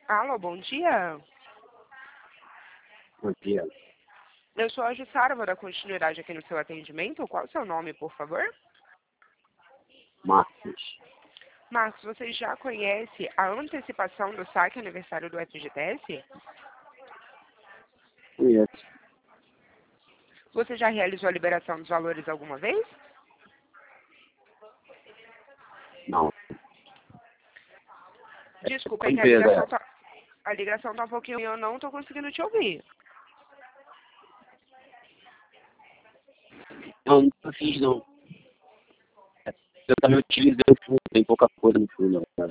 Alô, bom dia. Bom dia, Eu sou a Jussara, vou dar continuidade aqui no seu atendimento. Qual o seu nome, por favor? Marcos. Marcos, você já conhece a antecipação do saque aniversário do FGTS? Conheço. Você já realizou a liberação dos valores alguma vez? Não. Desculpa, Qual é que empresa é? a ligação tá um pouquinho, eu não tô conseguindo te ouvir. Não, nunca fiz, não. Eu também utilizei o fundo, tem pouca coisa no fundo, cara.